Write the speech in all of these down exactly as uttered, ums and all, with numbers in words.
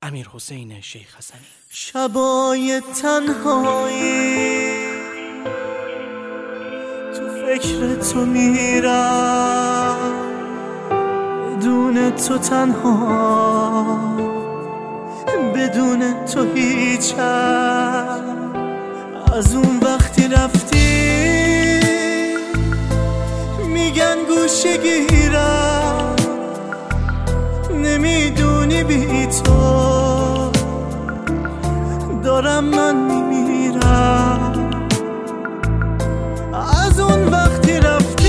امیرحسین شیخ حسنی. شبای تنهایی تو فکر تو میرم، بدون تو تنها، بدون تو هیچم. از اون وقتی رفتی میگن گوشه گیرم، نمیدونی بی تو دارم من میمیرم. از اون وقتی رفتی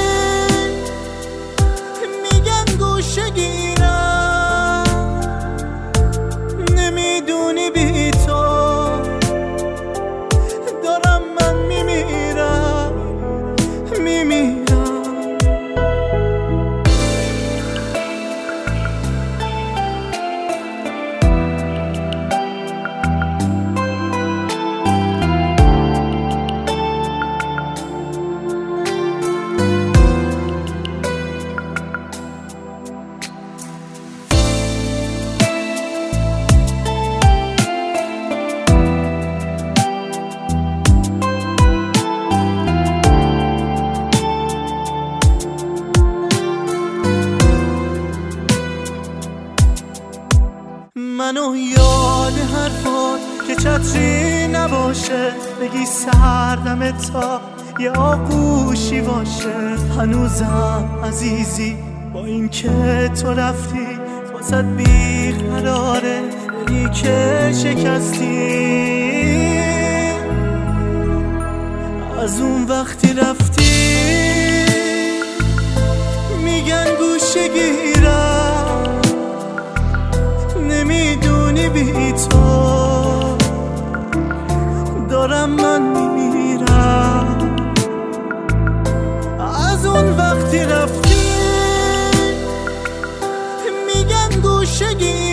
میگن گوشه گیرم، نمیدونی بی تو دارم من میمیرم میمیرم. منو یاد حرفات که چتری نباشه، بگی سردم تا یه آغوشی باشه. هنوزم عزیزی با این که تو رفتی، واسه بی قراره دلی که شکستی. از اون وقتی رفتی میگن گوشه گیرم، نمیدونی بی تو دارم من میمیرم. از اون وقتی رفتی میگن گوشه گیرم،